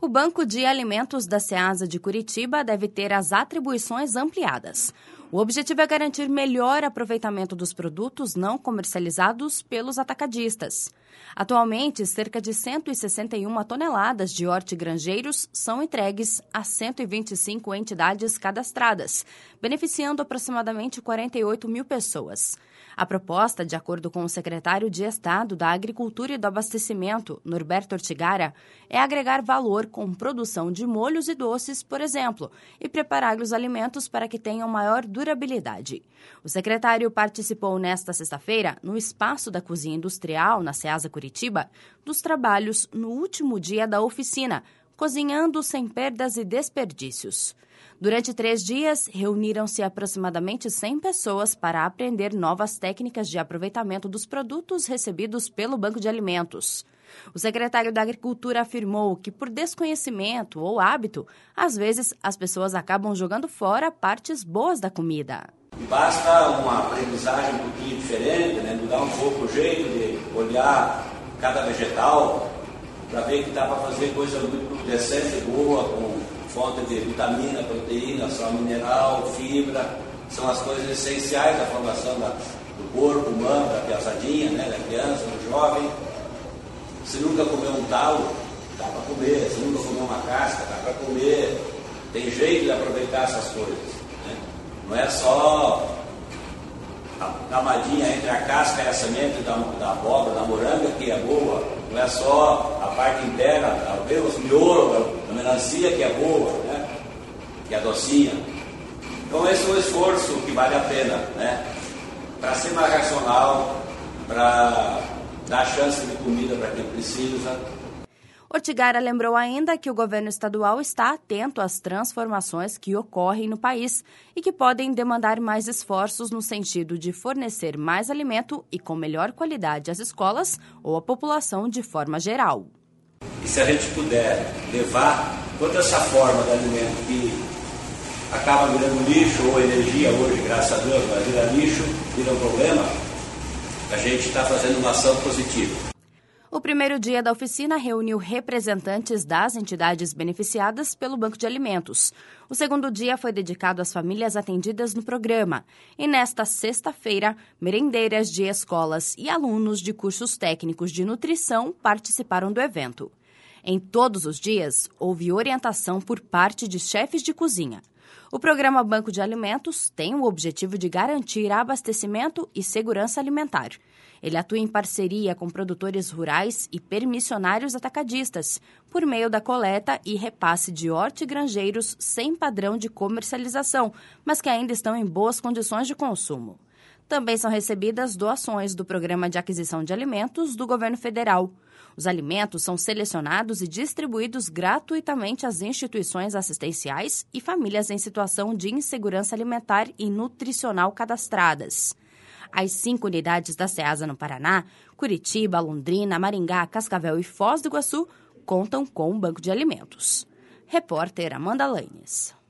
O Banco de Alimentos da Ceasa de Curitiba deve ter as atribuições ampliadas. O objetivo é garantir melhor aproveitamento dos produtos não comercializados pelos atacadistas. Atualmente, cerca de 161 toneladas de hortigranjeiros são entregues a 125 entidades cadastradas, beneficiando aproximadamente 48 mil pessoas. A proposta, de acordo com o secretário de Estado da Agricultura e do Abastecimento, Norberto Ortigara, é agregar valor com produção de molhos e doces, por exemplo, e preparar os alimentos para que tenham maior durabilidade. O secretário participou nesta sexta-feira, no espaço da Cozinha Industrial, na Ceasa Curitiba, dos trabalhos no último dia da oficina, Cozinhando Sem Perdas e Desperdícios. Durante 3 dias, reuniram-se aproximadamente 100 pessoas para aprender novas técnicas de aproveitamento dos produtos recebidos pelo Banco de Alimentos. O secretário da Agricultura afirmou que, por desconhecimento ou hábito, às vezes as pessoas acabam jogando fora partes boas da comida. Basta uma aprendizagem um pouquinho diferente, mudar um pouco o jeito de olhar cada vegetal para ver que dá para fazer coisa muito decente e boa, com fonte de vitamina, proteína, sal mineral, fibra. São as coisas essenciais da formação do corpo humano, da piazadinha, da criança, do jovem. Se nunca comeu um talo, dá para comer. Se nunca comeu uma casca, dá para comer. Tem jeito de aproveitar essas coisas. Não é só a camadinha entre a casca e a semente da abóbora, da moranga, que é boa. Não é só a parte interna, os miolos, a melancia, que é boa, que é docinha. Então esse é um esforço que vale a pena, para ser mais racional, para dar chance de comida para quem precisa. Ortigara lembrou ainda que o governo estadual está atento às transformações que ocorrem no país e que podem demandar mais esforços no sentido de fornecer mais alimento e com melhor qualidade às escolas ou à população de forma geral. E se a gente puder levar toda essa forma de alimento que acaba virando lixo ou energia hoje, graças a Deus, mas vira lixo, vira um problema, a gente está fazendo uma ação positiva. O primeiro dia da oficina reuniu representantes das entidades beneficiadas pelo Banco de Alimentos. O segundo dia foi dedicado às famílias atendidas no programa. E nesta sexta-feira, merendeiras de escolas e alunos de cursos técnicos de nutrição participaram do evento. Em todos os dias, houve orientação por parte de chefes de cozinha. O programa Banco de Alimentos tem o objetivo de garantir abastecimento e segurança alimentar. Ele atua em parceria com produtores rurais e permissionários atacadistas, por meio da coleta e repasse de hortigranjeiros sem padrão de comercialização, mas que ainda estão em boas condições de consumo. Também são recebidas doações do Programa de Aquisição de Alimentos do Governo Federal. Os alimentos são selecionados e distribuídos gratuitamente às instituições assistenciais e famílias em situação de insegurança alimentar e nutricional cadastradas. As 5 unidades da Ceasa no Paraná, Curitiba, Londrina, Maringá, Cascavel e Foz do Iguaçu, contam com um banco de alimentos. Repórter Amanda Lanes.